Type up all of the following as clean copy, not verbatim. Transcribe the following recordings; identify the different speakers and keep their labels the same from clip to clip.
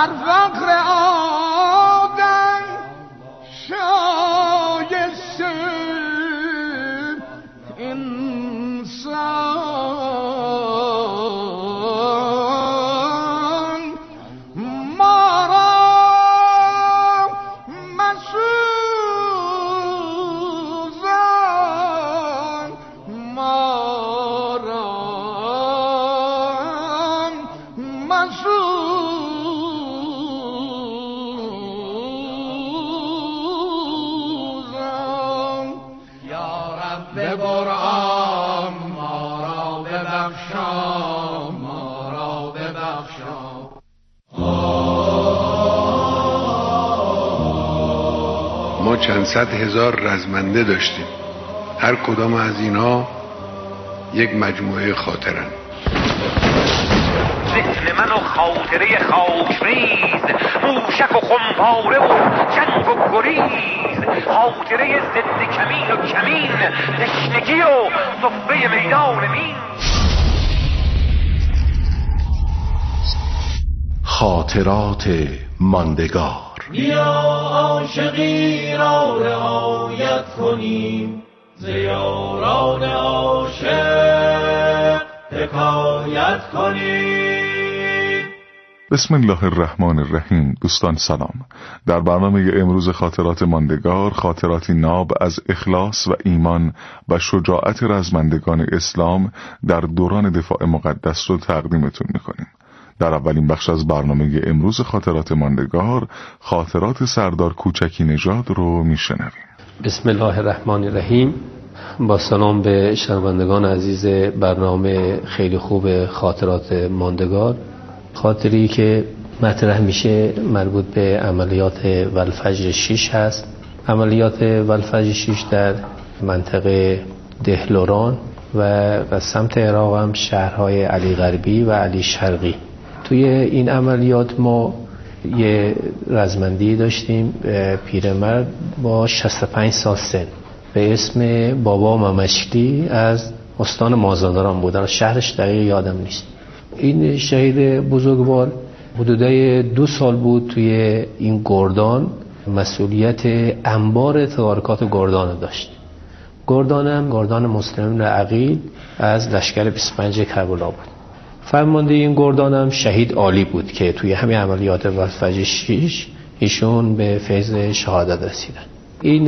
Speaker 1: بر فقر آدم شایسته انسان ما را مسوزان ما را مسوزان یا رب قرآن ما را ببخشا ما را ببخشا.
Speaker 2: ما چند صد هزار رزمنده داشتیم، هر کدام از اینها یک مجموعه خاطرن.
Speaker 3: ذهن من و خاطره خاکریز، موشک و خمپاره و جنگ و گریز، خاطره ضد کمین و کمین، تشنگی و صفه میدان مین.
Speaker 4: خاطرات ماندگار.
Speaker 5: بیا عاشقی را رعایت کنیم، ز یاران عاشق حکایت کنیم.
Speaker 6: بسم الله الرحمن الرحیم. دوستان سلام. در برنامه امروز خاطرات ماندگار، خاطراتی ناب از اخلاص و ایمان و شجاعت رزمندگان اسلام در دوران دفاع مقدس رو تقدیمتون میکنیم. در اولین بخش از برنامه امروز خاطرات ماندگار، خاطرات سردار کوچکی نژاد رو میشنویم.
Speaker 7: بسم الله الرحمن الرحیم. با سلام به شنوندگان عزیز برنامه خیلی خوب خاطرات ماندگار. خاطری که مطرح میشه مربوط به عملیات والفجر 6 هست. عملیات والفجر 6 در منطقه دهلوران و سمت عراق هم شهرهای علی غربی و علی شرقی. توی این عملیات ما یه رزمندی داشتیم، پیرمرد با 65 سال سن به اسم بابا ممشلی از استان مازندران بود. شهرش دقیق یادم نیست. این شهید بزرگوار حدودای 2 سال بود توی این گردان مسئولیت انبار تدارکات گردان داشت. گردان مسلمین عقیل از لشکر 25 کربلا بود. فرمانده این گردانم شهید عالی بود که توی همین عملیات والفجر 6 ایشون به فیض شهادت رسیدن. این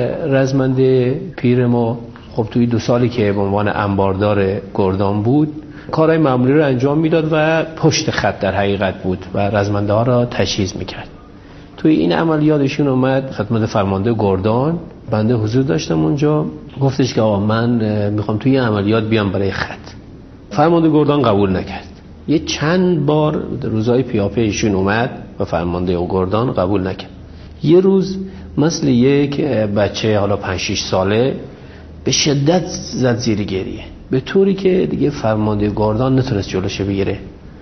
Speaker 7: رزمنده پیر ما خب توی 2 سالی که به عنوان انباردار گردان بود کارهای معمولی رو انجام میداد و پشت خط در حقیقت بود و رزمنده ها را تجهیز میکرد. توی این عملیات ایشون اومد خدمت فرمانده گردان، بنده حضور داشتم اونجا، گفتش که آقا من میخوام توی این عملیات بیام برای خط. فرمانده گردان قبول نکرد. یه چند بار روزای پیاپی ایشون اومد و فرمانده گردان قبول نکرد. یه روز مثل یک بچه حالا 5-6 ساله به شدت زد زیر گریه، به طوری که دیگه فرمانده گردان نتونست جلوش بگیره.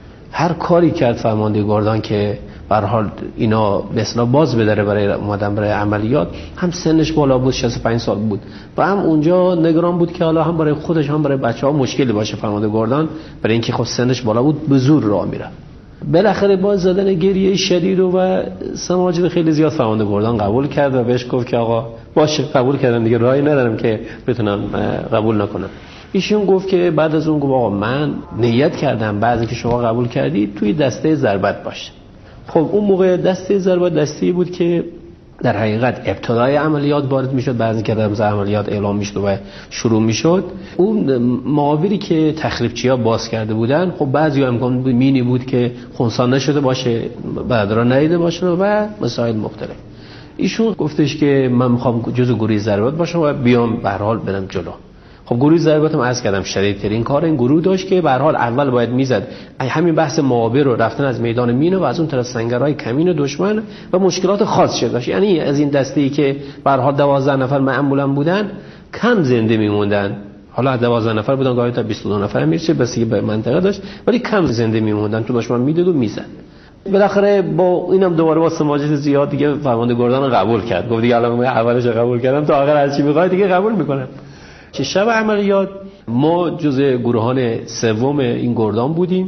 Speaker 7: هر کاری کرد فرمانده گردان که به هر حال اینا به اصطلاح باز بداره برای اومدن برای عملیات. هم سنش بالا بود، 65 سال بود و هم اونجا نگران بود که حالا هم برای خودش هم برای بچه‌ها مشکلی باشه. فرمانده گردان برای اینکه خود سنش بالا بود به زور راه میره. بالاخره با زدن گریه شدید و سماجت خیلی زیاد فرمانده گردان قبول کرد و بهش گفت که آقا باشه قبول کردم دیگه، راهی ندارم که بتونم قبول نکنم. ایشون گفت که بعد از اون گفت آقا من نیت کردم بعد از که شما قبول کردید توی دسته ضربت باشه. خب اون موقع دسته ضربت دستی بود که در حقیقت ابتدای عملیات وارد میشد، بعضی که رمز عملیات اعلام میشد و شروع میشد. اون معاوری که تخریبچی‌ها باز کرده بودن خب بعضی امکان بود مینی بود که خنثی نشده باشه، بعدرا ندیده باشه و مسائل مختلف. ایشون گفتش که من میخوام جزء گروه ضربت باشم و بیام به هر حال برم جلو. خب گروه ضربتم عرض کردم شدیدترین کار این گروه داشت که به هر حال اول باید میزد همین بحث معابر رو رفتن از میدان مینه و از اون طرف سنگرهای کمین دشمن و مشکلات خاص داشت. یعنی از این دسته‌ای که به هر حال 12 نفر معمولا بودن کم زنده میموندن، حالا 12 نفر بودن گاهی تا 22 نفر میرسه بس به منطقه داشت، ولی کم زنده میموندن تو دشمن میدید و میزد. بالاخره با اینم دوباره با سماجت زیاد دیگه فرمانده گردان قبول کرد. گفت دیگه الان من اولش قبول کردم تا آخر از چی میخواد دیگه قبول میکنم. که شب عملیات ما جزء گروهان سوم این گردان بودیم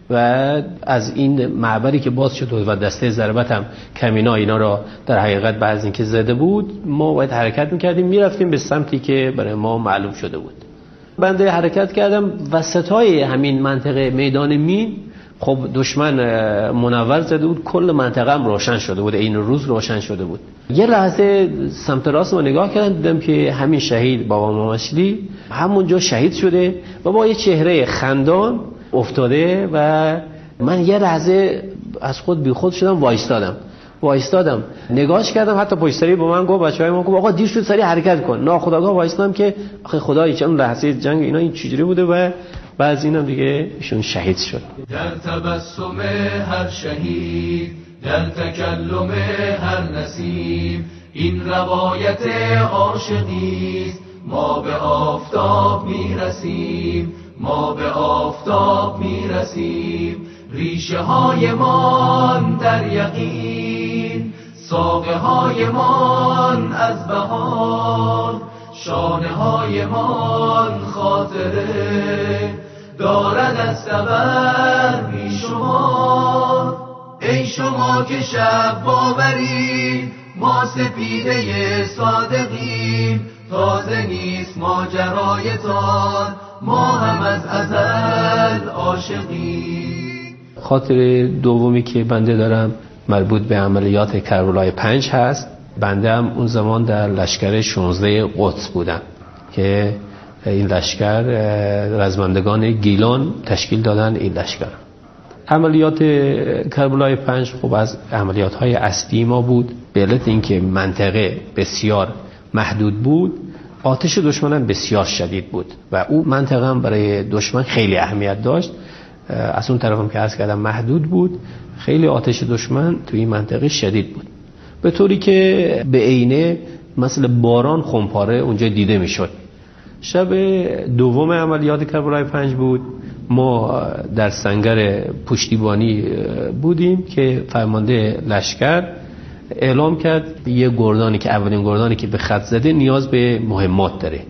Speaker 7: و از این معبری که باز شد و دسته ضربت هم کمینا اینا را در حقیقت بعد از اینکه زده بود، ما باید حرکت میکردیم، میرفتیم به سمتی که برای ما معلوم شده بود. بنده حرکت کردم وسطای همین منطقه میدان مین. خب دشمن منور زده بود، کل منطقه هم روشن شده بود، این روز روشن شده بود. یه لحظه سمت راست رو نگاه کردم، دیدم که همین شهید بابا مامشلی همونجا شهید شده و با یه چهره خندان افتاده و من یه لحظه از خود بی خود شدم، وایستادم نگاهش کردم، حتی پشت سری با من گفت بچه‌های ما گفت آقا دیر شد سری حرکت کن. ناخودآگاه وایستادم که آخه خدایی چه اون لحظه جنگ اینا این چجوری بوده و بعد اینم دیگه ایشون شهید شد.
Speaker 5: در تبسم هر شهید، در تکلم هر نسیم، این روایت عاشقیست. ما به آفتاب میرسیم، ما به آفتاب میرسیم. ریشه های من در یقین، ساقه های من از بهار، شانه های من خاطره دارد از سبر بی شمار. ای شما که شب باورید، ما سپیده صادقیم. تازه نیست ماجرایتان، ما هم از ازل عاشقیم.
Speaker 7: خاطر دومی که بنده دارم مربوط به عملیات کربلای 5 هست. بنده هم اون زمان در لشکر 16 قدس بودم که این لشکر رزمندگان گیلان تشکیل دادن. این لشکر عملیات کربلای 5 خب از عملیات‌های اصلی ما بود. به علت اینکه منطقه بسیار محدود بود، آتش دشمن هم بسیار شدید بود و اون منطقه هم برای دشمن خیلی اهمیت داشت. از اون طرف هم که عرض کردم محدود بود، خیلی آتش دشمن توی این منطقه شدید بود، به طوری که به عینه مثل باران خمپاره اونجا دیده میشد. شب دوم عملیات کربلای 5 بود. ما در سنگر پشتیبانی بودیم که فرمانده لشکر اعلام کرد یه گردانی که اولین گردانی که به خط زده نیاز به مهمات داره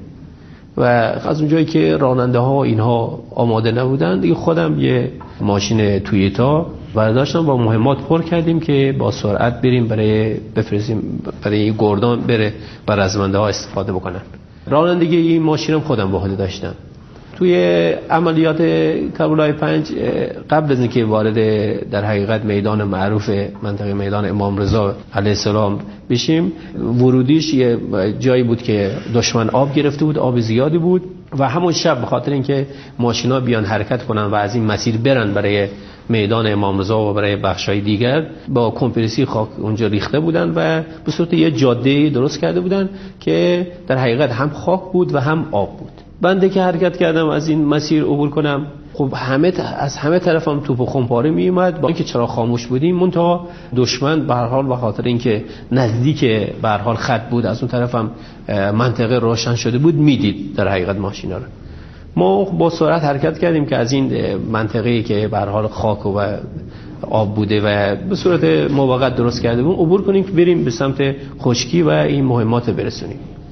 Speaker 7: و از اونجایی که راننده ها اینها آماده نبودن دیگه خودم یه ماشین تویوتا برداشتم با مهمات پر کردیم که با سرعت بریم بفرستیم برای این گردان بره و رزمنده ها استفاده بکنن. رانندگی این ماشینم خودم به عهده داشتم. توی عملیات کربلای 5 قبل از اینکه وارد در حقیقت میدان معروف منطقه میدان امام رضا علیه السلام بشیم، ورودیش یه جایی بود که دشمن آب گرفته بود، آب زیادی بود و همون شب به خاطر اینکه ماشینا بیان حرکت کنن و از این مسیر برن برای میدان امام رضا و برای بخشای دیگر، با کمپرسی خاک اونجا ریخته بودن و به صورت یه جاده درست کرده بودن که در حقیقت هم خاک بود و هم آب بود. بنده که حرکت کردم از این مسیر عبور کنم، خب از همه طرفم توپ و خمپاره می اومد. با اینکه چرا خاموش بودیم، منتها دشمن به هر حال به خاطر اینکه نزدیک به هر حال خط بود، از اون طرفم منطقه روشن شده بود، میدید در حقیقت ماشینا رو. ما با سرعت حرکت کردیم که از این منطقه‌ای که به هر حال خاک و آب بوده و به صورت موقت درست کرده بود عبور کنیم که بریم به سمت خشکی و این مهمات برسونیم.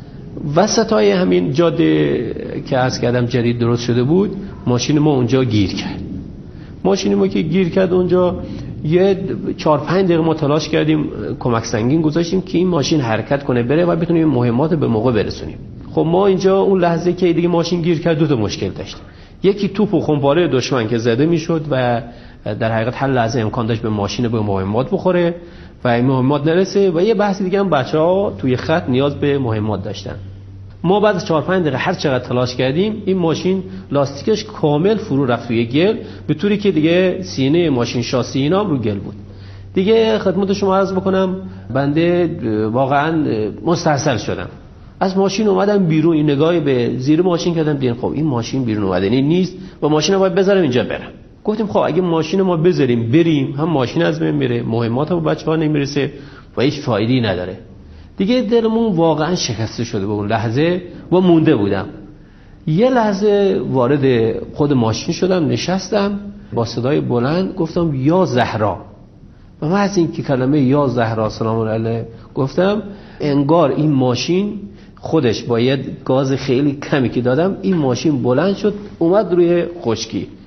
Speaker 7: وسطای همین جاده که عرض کردم جدید درست شده بود، ماشین ما اونجا گیر کرد. ماشین ما که گیر کرد اونجا یه 4-5 دقیقه ما تلاش کردیم، کمک سنگین گذاشتیم که این ماشین حرکت کنه بره و بتونیم مهمات به موقع برسونیم. خب ما اینجا اون لحظه که دیگه ماشین گیر کرد دو تا مشکل داشتیم. یکی توپ و خمپاره دشمن که زده میشد و در حقیقت هر لحظه امکان داشت به ماشین به مهمات بخوره و این مهمات نرسه، و یه بحث دیگه هم بچه‌ها توی خط نیاز به مهمات داشتن. ما بعد از 4-5 دقیقه هر چقدر تلاش کردیم، این ماشین لاستیکش کامل فرو رفت توی گل، به طوری که دیگه سینه ماشین شاسی اینا هم رو گل بود. دیگه خدمت شما عرض بکنم بنده واقعا مستحصل شدم. از ماشین اومدم بیرون، این نگاهی به زیر ماشین کردم، دیدم خب این ماشین بیرون اومدنی نیست و ماشین رو باید بذارم اینجا برم. گفتیم خب اگه ماشین ما بذاریم بریم، هم ماشین از بین میره، مهمات به بچه‌ها نمیرسه و هیچ فایده‌ای نداره. دیگه دلمون واقعا شکسته شده به اون لحظه و مونده بودم. یه لحظه وارد خود ماشین شدم، نشستم، با صدای بلند گفتم یا زهرا. و من از این که کلمه یا زهرا سلام علیه گفتم، انگار این ماشین خودش با یه گاز خیلی کمی که دادم، این ماشین بلند شد اومد روی خشکی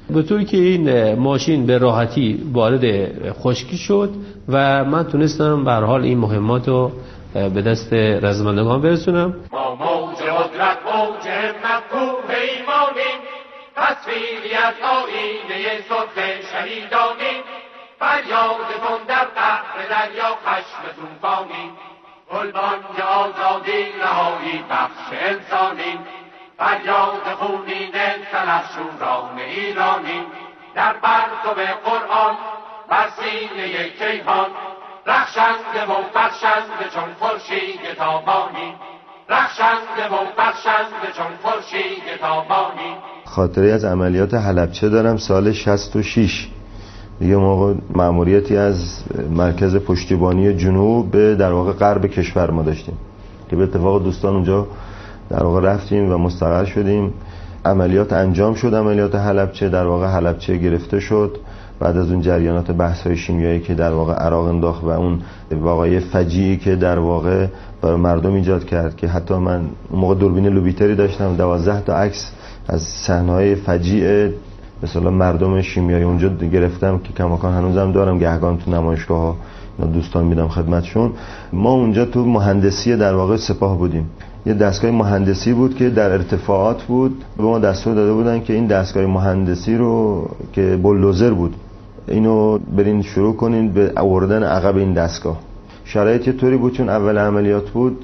Speaker 7: به طوری که این ماشین به راحتی وارد خشکی شد و من تونستم به هر حال این مهمات رو به دست رزمندگان برسونم.
Speaker 3: ما موج قدرت موج همت کوه ایمانیم، تصویری از آیینه سرخ شهیدانیم، فریادتون در قعر دریا خشم طوفانیم، گلبانگ آزادی رهایی بخش انسانیم، فریاد خونین سلحشوران ایرانیم، در پرتو قرآن بر سینه کیهان رخشنده و بخشنده چون خورشید تابانی، رخشنده و بخشنده چون خورشید تابانی.
Speaker 8: خاطره از عملیات حلبچه دارم سال 66. دیگه موقع مأموریتی از مرکز پشتیبانی جنوب به در واقع غرب کشور ما داشتیم که به اتفاق دوستان اونجا در واقع رفتیم و مستقر شدیم. عملیات انجام شد، عملیات حلبچه. در واقع حلبچه گرفته شد بعد از اون جریانات بحث‌های شیمیایی که در واقع عراق انداخت و اون واقعه فجیعی که در واقع برای مردم ایجاد کرد که حتی من اون موقع دوربین لوبیتری داشتم، 12 تا عکس از صحنه‌های فجیع مثلا مردم شیمیایی اونجا گرفتم که کماکان هنوزم دارم، گهگان تو نمایشگاه‌ها دوستان میدم خدمتشون. ما اونجا تو مهندسی در واقع سپاه بودیم. یه دستگاه مهندسی بود که در ارتفاعات بود. به ما دستور داده بودن که این دستگاه مهندسی رو که بولدوزر بود اینو برین شروع کنین به آوردن عقب این دستگاه. شرایط طوری بود چون اول عملیات بود،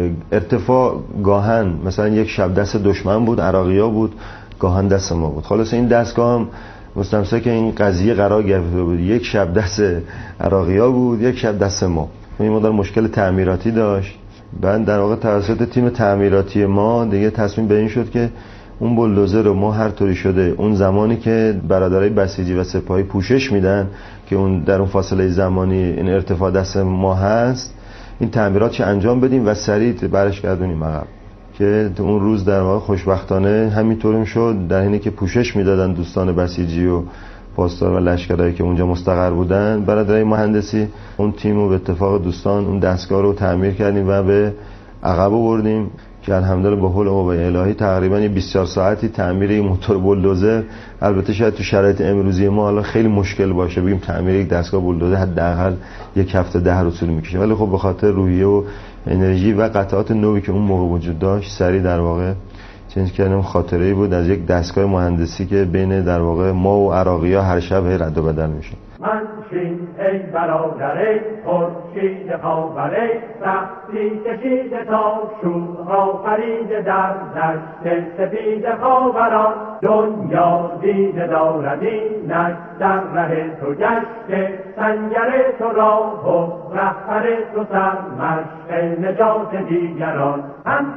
Speaker 8: ارتفاع گاهن مثلا یک شب دست دشمن بود، عراقی‌ها بود، گاهن دست ما بود. خلاص این دستگاه هم مستمسک این قضیه قرار گرفته بود، یک شب دست عراقی‌ها بود، یک شب دست ما. این مقدار مشکل تعمیراتی داشت. بعد در واقع توسط تیم تعمیراتی ما دیگه تصمیم به این شد که اون بولدوزر رو ما هر طوری شده اون زمانی که برادرای بسیجی و سپاهی پوشش میدن که اون در اون فاصله زمانی این ارتفاع دست ما هست، این تعمیرات انجام بدیم و سریع برش گردونیم عقب. که اون روز در واقع خوشبختانه همینطوریم شد. در حینی که پوشش میدادن دوستان بسیجی و پاسدار و لشکرایی که اونجا مستقر بودن، برادرای مهندسی اون تیم رو به اتفاق دوستان اون دستگاه رو تعمیر کردیم و به عقب آوردیم که الحمدلله به حول قوه الهی تقریبا 24 ساعتی تعمیر این موتور بولدوزر. البته شاید تو شرایط امروزی ما حالا خیلی مشکل باشه بگیم تعمیر یک دستگاه بولدوزر حداقل یک هفته 10 روز طول میکشه، ولی خب به خاطر روحیه و انرژی و قطعات نوعی که اون موقع وجود داشت سریع در واقع چنین کردم. خاطره‌ای بود از یک دستگاه مهندسی که بین در واقع ما و عراقی‌ها هر شب رد و بدل میشه.
Speaker 3: منشین ای برادر ای خورشید خاور رفتی کشید تا شورها فرید در دشت سپید خاوران، دنیا دیده دارد اینک در ره تو گشته، سنگر تو راه و رهبر تو سرمشق نجات دیگران. هم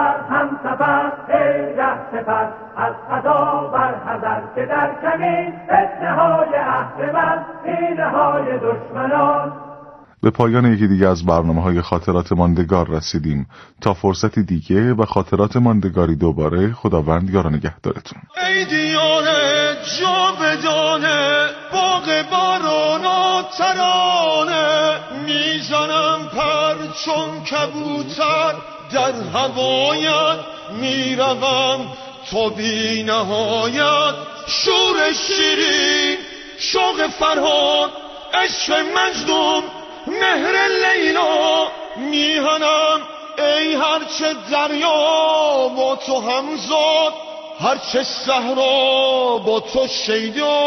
Speaker 3: سفر ای ره سپر از خدا بر حذر که در کمین فتنه‌های اهرمن حیله‌های دشمنان.
Speaker 6: به پایان یکی دیگه از برنامه‌های خاطرات ماندگار رسیدیم. تا فرصتی دیگه و خاطرات ماندگاری دوباره، خداوند یار و نگهدارتون.
Speaker 1: ای دیانه جاودانه باغ باران و ترانه، میزنم پر چون کبوتر در هوایت، میروم تا بی نهایت. شور شیرین شوق فرهاد عشق مجنون مهر لیلا، میهنم ای هرچه دریا با تو همزاد، هرچه صحرا با تو شیدا.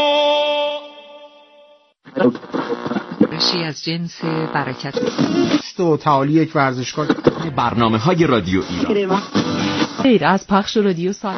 Speaker 9: بخشی از جنس برکت
Speaker 10: و تعالی یک ورزشگاه.
Speaker 11: برنامه‌های رادیو ایران
Speaker 9: غیر از پخش رادیو سال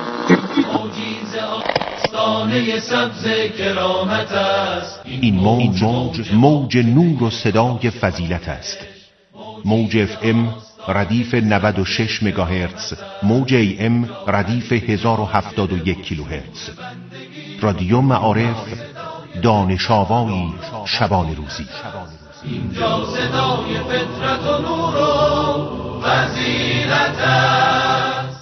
Speaker 4: این موج نور و صدای فضیلت است. موج FM ردیف 96 مگاهرتز، موج AM ردیف 1071 کیلوهرتز. رادیو معارف، دانش آوایی شبان روزی.
Speaker 5: اینجا صدای فطرت و نور و فضیلت است.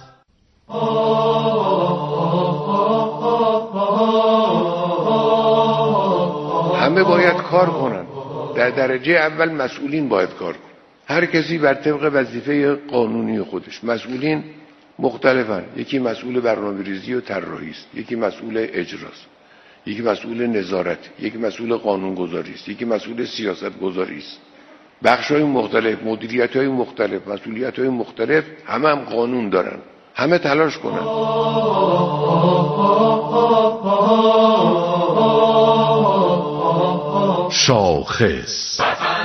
Speaker 2: همه باید کار کنن. در درجه اول مسئولین باید کار کنن. هر کسی بر طبق وظیفه قانونی خودش. مسئولین مختلفن. یکی مسئول برنامه‌ریزی و طراحی است، یکی مسئول اجراست، یکی مسئول نظارت، یکی مسئول قانونگذاری است، یکی مسئول سیاست گذاری است. بخش‌های مختلف، مدیریت‌های مختلف، مسئولیت‌های مختلف، همه هم قانون دارن. همه تلاش کنن.
Speaker 4: شاخص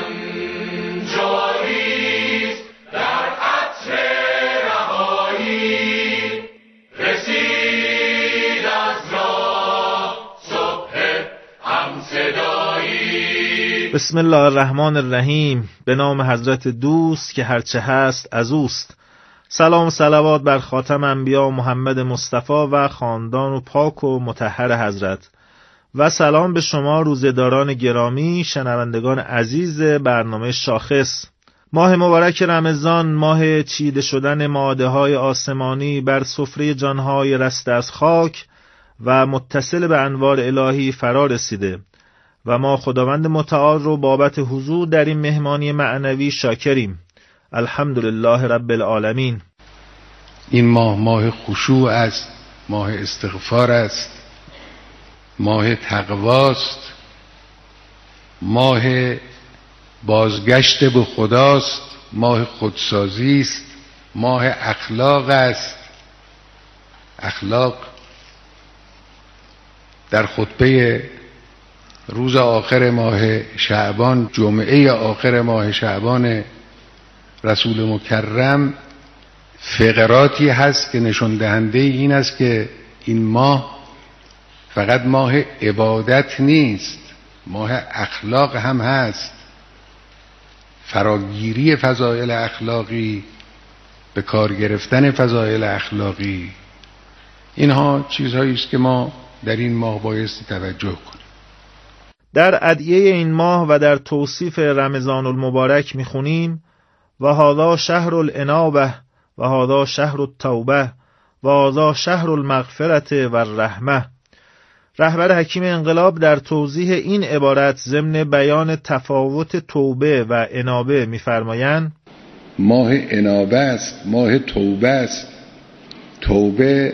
Speaker 12: بسم الله الرحمن الرحیم. به نام حضرت دوست که هرچه هست از اوست. سلام و صلوات بر خاتم انبیا محمد مصطفی و خاندان و پاک و مطهر حضرت، و سلام به شما روزه‌داران گرامی، شنوندگان عزیز برنامه شاخص. ماه مبارک رمضان، ماه چیده شدن مائده‌های آسمانی بر سفره جانهای رسته از خاک و متصل به انوار الهی فرا رسیده و ما خداوند متعال رو بابت حضور در این مهمانی معنوی شاکریم. الحمدلله رب العالمین.
Speaker 2: این ماه خشوع است، ماه استغفار است، ماه تقواست، ماه بازگشت به خداست، ماه خودسازی است، ماه اخلاق است. اخلاق در خطبه روز آخر ماه شعبان، جمعه آخر ماه شعبان رسول مکرم، فقراتی هست که نشان دهنده این است که این ماه فقط ماه عبادت نیست، ماه اخلاق هم هست. فراگیری فضایل اخلاقی، به کار گرفتن فضایل اخلاقی، اینها چیزهایی است که ما در این ماه بایستی توجه کنیم.
Speaker 12: در ادعیه این ماه و در توصیف رمضان المبارک میخونیم: و هذا شهر الانابه و هذا شهر التوبه و هذا شهر المغفرة و الرحمه. رهبر حکیم انقلاب در توضیح این عبارت ضمن بیان تفاوت توبه و انابه می‌فرمایند:
Speaker 2: ماه انابه است، ماه توبه است. توبه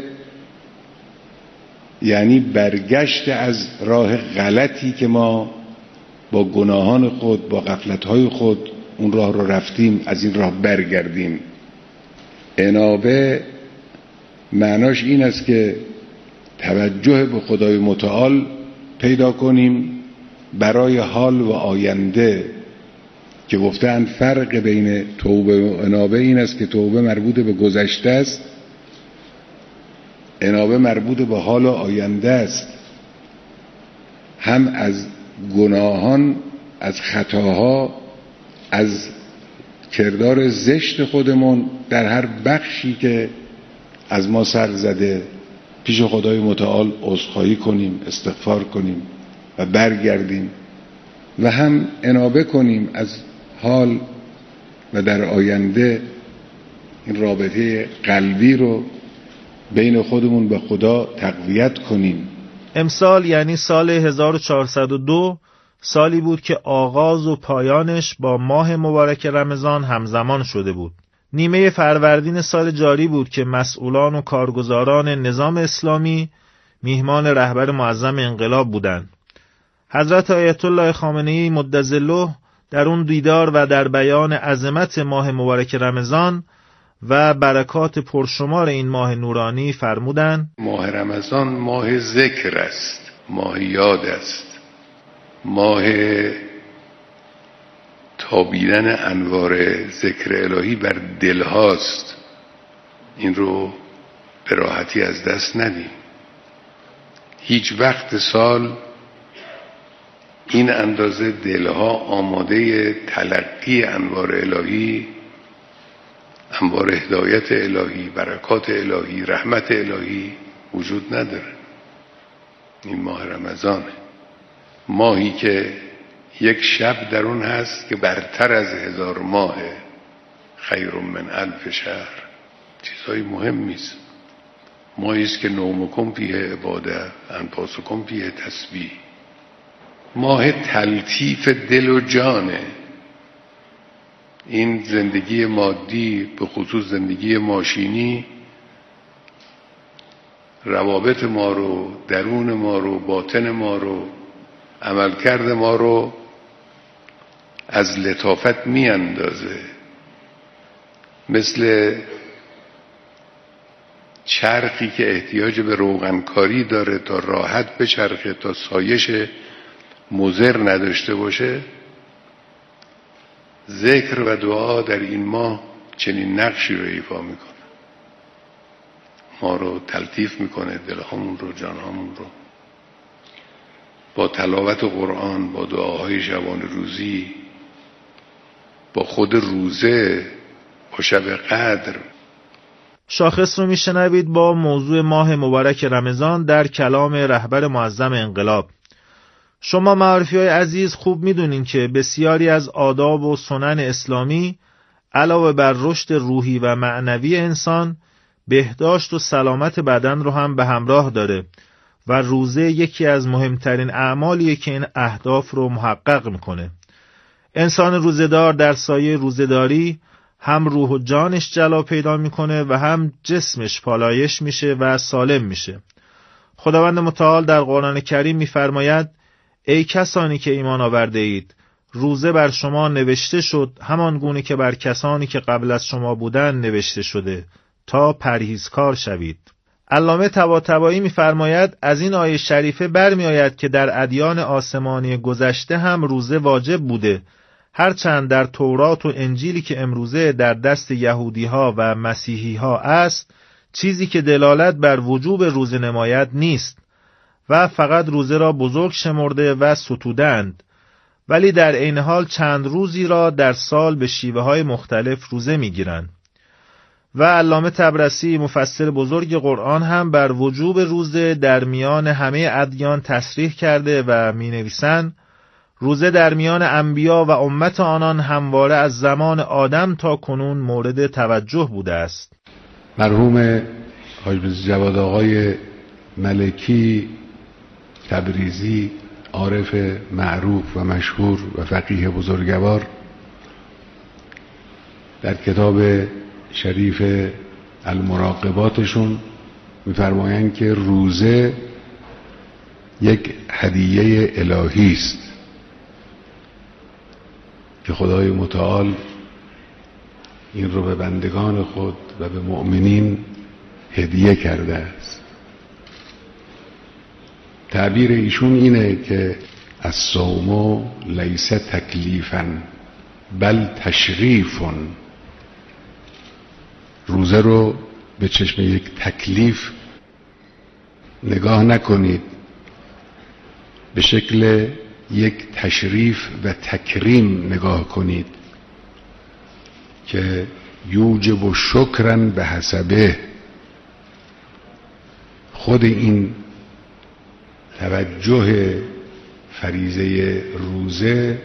Speaker 2: یعنی برگشت از راه غلطی که ما با گناهان خود، با غفلت‌های خود اون راه رو رفتیم، از این راه برگردیم. انابه معناش این است که توجه به خدای متعال پیدا کنیم برای حال و آینده، که گفتن فرق بین توبه و انابه این است که توبه مربوط به گذشته است، انابه مربوط به حال و آینده است. هم از گناهان، از خطاها، از کردار زشت خودمون در هر بخشی که از ما سر زده پیش خدای متعال عذرخواهی کنیم، استغفار کنیم و برگردیم، و هم انابه کنیم از حال و در آینده این رابطه قلبی رو بین خودمون به خدا تقویت کنیم.
Speaker 12: امسال یعنی سال 1402 سالی بود که آغاز و پایانش با ماه مبارک رمضان همزمان شده بود. نیمه فروردین سال جاری بود که مسئولان و کارگزاران نظام اسلامی میهمان رهبر معظم انقلاب بودند. حضرت آیت الله خامنه‌ای مدظله در اون دیدار و در بیان عظمت ماه مبارک رمضان و برکات پرشمار این ماه نورانی فرمودند:
Speaker 2: ماه رمضان ماه ذکر است، ماه یاد است، ماه تابیدن انوار ذکر الهی بر دل هاست. این رو به راحتی از دست ندیم. هیچ وقت سال این اندازه دلها آماده تلقی انوار الهی، انوار هدایت الهی، برکات الهی، رحمت الهی وجود نداره. این ماه رمضانه، ماهی که یک شب در اون هست که برتر از 1000 ماه، خیر من 1000 شهر. چیزهای مهمی است. ماهی است که نومکم فیه عباده، انفاسکم فیه تسبیح. ماه تلطیف دل و جانه. این زندگی مادی، به خصوص زندگی ماشینی، روابط ما رو، درون ما رو، باطن ما رو، عملکرد ما رو از لطافت می اندازه. مثل چرخی که احتیاج به روغنکاری داره تا راحت بچرخه، تا سایش مضر نداشته باشه. ذکر و دعا در این ماه چنین نقشی رو ایفا میکنه، ما رو تلطیف میکنه، دلهامون رو، جانهامون رو. با تلاوت قرآن، با دعاهای شبانه روزی، با خود روزه، با شب قدر.
Speaker 12: شاخص رو میشنوید با موضوع ماه مبارک رمضان در کلام رهبر معظم انقلاب. شما معارفی‌های عزیز خوب میدونین که بسیاری از آداب و سنن اسلامی علاوه بر رشد روحی و معنوی انسان، بهداشت و سلامت بدن رو هم به همراه داره و روزه یکی از مهمترین اعمالیه که این اهداف رو محقق میکنه. انسان روزه‌دار در سایه روزه‌داری هم روح و جانش جلا پیدا میکنه و هم جسمش پالایش میشه و سالم میشه. خداوند متعال در قرآن کریم میفرماید: ای کسانی که ایمان آورده اید، روزه بر شما نوشته شد همان گونه که بر کسانی که قبل از شما بودن نوشته شده تا پرهیزکار شوید. علامه طباطبایی میفرماید از این آیه شریفه برمی آید که در ادیان آسمانی گذشته هم روزه واجب بوده، هرچند در تورات و انجیلی که امروزه در دست یهودی ها و مسیحی ها است، چیزی که دلالت بر وجوب روزه نماید نیست و فقط روزه را بزرگ شمرده و ستودند، ولی در عین حال چند روزی را در سال به شیوه های مختلف روزه می گیرند. و علامه طبرسی مفسر بزرگ قرآن هم بر وجوب روزه در میان همه ادیان تصریح کرده و می نویسند: روزه در میان انبیا و امت آنان همواره از زمان آدم تا کنون مورد توجه بوده است.
Speaker 2: مرحوم حاج جواد آقای ملکی تبریزی، عارف معروف و مشهور و فقیه بزرگوار، در کتاب شریف المراقباتشون می‌فرمایند که روزه یک هدیه الهی است که خدای متعال این رو به بندگان خود و به مؤمنین هدیه کرده است. تعبیر ایشون اینه که الصوم لیس تکلیفاً بل تشریفاً. روزه رو به چشم یک تکلیف نگاه نکنید، به شکل یک تشریف و تکریم نگاه کنید که یوجب شکرا به حسبه. خود این توجه فریضه روزه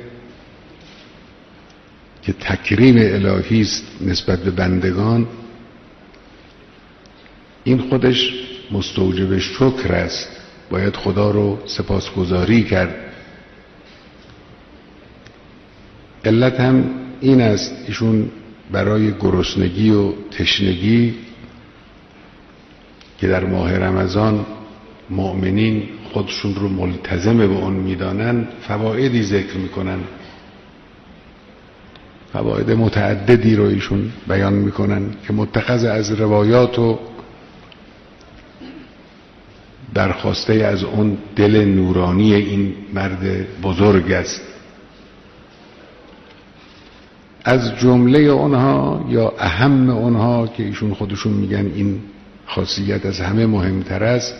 Speaker 2: که تکریم الهی است نسبت به بندگان، این خودش مستوجب شکر است. باید خدا رو سپاسگزاری کرد. علت هم این است ایشون برای گرسنگی و تشنگی که در ماه رمضان مؤمنین خودشون رو ملتزم به اون میدانن فوایدی ذکر میکنن. فواید متعددی رو ایشون بیان میکنن که متخذ از روایات و برخواسته از اون دل نورانی این مرد بزرگ است. از جمله اونها یا اهم اونها که ایشون خودشون میگن این خاصیت از همه مهمتر است،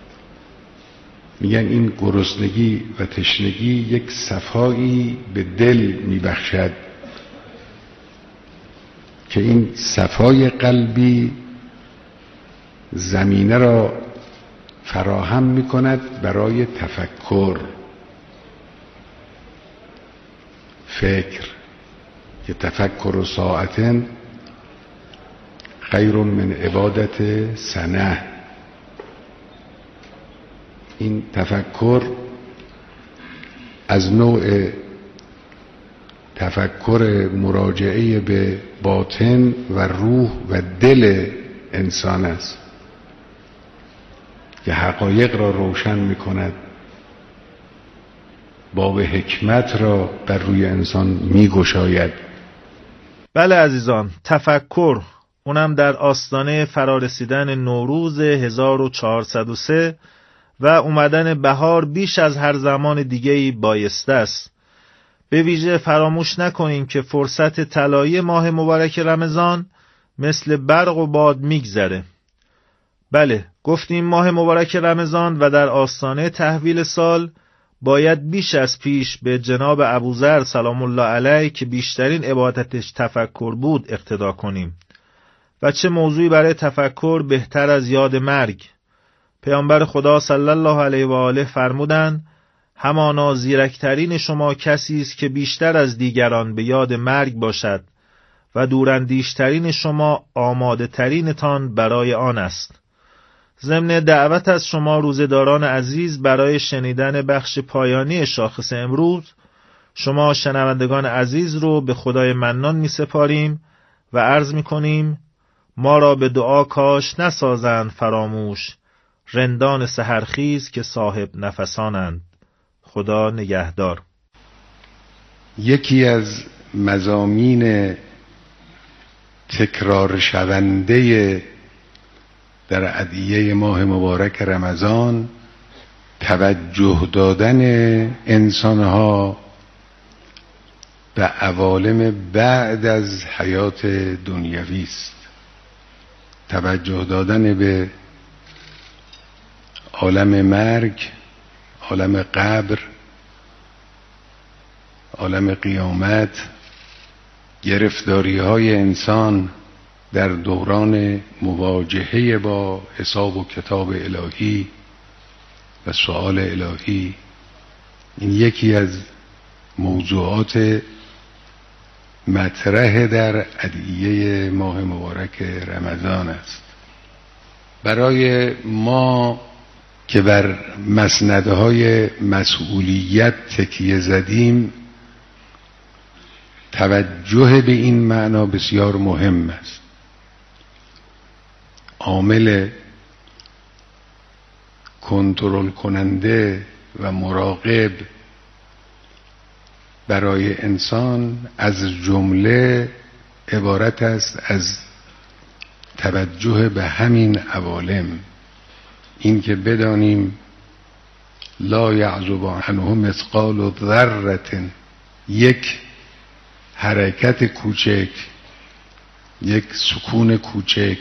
Speaker 2: میگن این گرسنگی و تشنگی یک صفایی به دل میبخشد که این صفای قلبی زمینه را فراهم میکند برای تفکر، فکر، که تفکر ساعتن خیر من عبادت سنه. این تفکر از نوع تفکر مراجعه به باطن و روح و دل انسان است. که حقایق را روشن می‌کند، باب حکمت را بر روی انسان می‌گشاید.
Speaker 12: بله عزیزان، تفکر، اونم در آستانه فرارسیدن نوروز 1403 و اومدن بهار بیش از هر زمان دیگه‌ای بایسته است. به ویژه فراموش نکنیم که فرصت طلایی ماه مبارک رمضان مثل برق و باد میگذره. بله، گفتیم ماه مبارک رمضان و در آستانه تحویل سال باید بیش از پیش به جناب ابوذر سلام الله علیه که بیشترین عبادتش تفکر بود اقتدا کنیم. و چه موضوعی برای تفکر بهتر از یاد مرگ؟ پیامبر خدا صلی الله علیه و آله فرمودند همانا زیرکترین شما کسی است که بیشتر از دیگران به یاد مرگ باشد و دوراندیشترین شما آماده ترینتان برای آن است. ضمن دعوت از شما روزه‌داران عزیز برای شنیدن بخش پایانی شاخص امروز، شما شنوندگان عزیز رو به خدای منان می سپاریم و عرض می کنیم ما را به دعا کاش نسازند فراموش رندان سحرخیز که صاحب نفسانند. خدا نگهدار.
Speaker 2: یکی از مضامین تکرار شونده در ادعیه ماه مبارک رمضان توجه دادن انسانها به عوالم بعد از حیات دنیوی است. توجه دادن به عالم مرگ، عالم قبر، عالم قیامت، گرفتاری‌های انسان در دوران مواجهه با حساب و کتاب الهی و سؤال الهی. این یکی از موضوعات مطرح در ادعیه ماه مبارک رمضان است. برای ما که بر مسندهای مسئولیت تکیه زدیم، توجه به این معنا بسیار مهم است. عامل کنترل کننده و مراقب برای انسان از جمله عبارت است از توجه به همین عوالم. این که بدانیم لا یعزب عنه مثقال ذره، یک حرکت کوچک، یک سکون کوچک،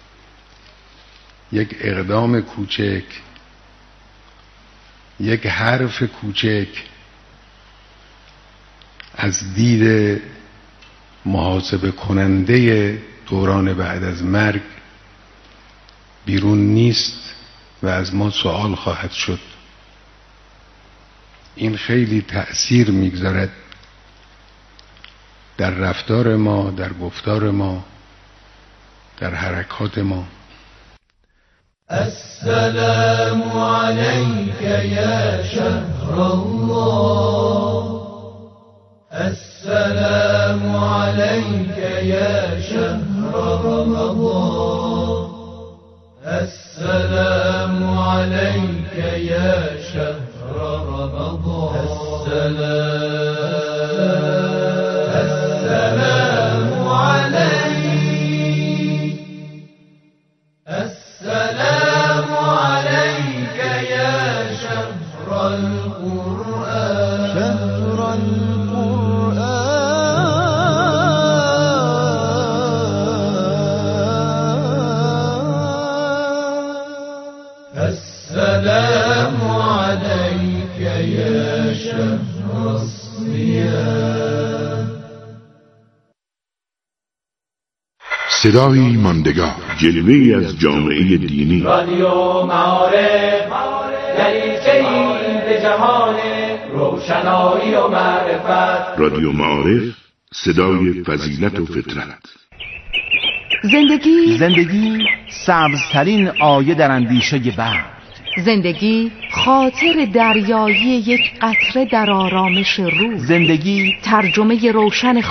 Speaker 2: یک اقدام کوچک، یک حرف کوچک از دید محاسبه کننده دوران بعد از مرگ بیرون نیست و از ما سوال خواهد شد. این خیلی تأثیر میگذارد در رفتار ما، در گفتار ما، در حرکات ما.
Speaker 5: السلام عليك يا شهر الله، السلام عليك يا شهر رمضان، السلام عليك يا شهر رمضان، السلام عليك، السلام عليك يا شهر القرآن، شهر السلام عليك يا شهر الصيام.
Speaker 4: صدای ماندگار، جلوه‌ای از جامعه دینی.
Speaker 5: رادیو معارف، دریچه‌ای به جهان روشنایی و معرفت.
Speaker 4: رادیو معارف، صدای فضیلت و فطرت.
Speaker 13: زندگی سبزترین آیه در اندیشه بحر.
Speaker 9: زندگی خاطر دریایی یک قطره در آرامش روح.
Speaker 13: زندگی
Speaker 9: ترجمه روشن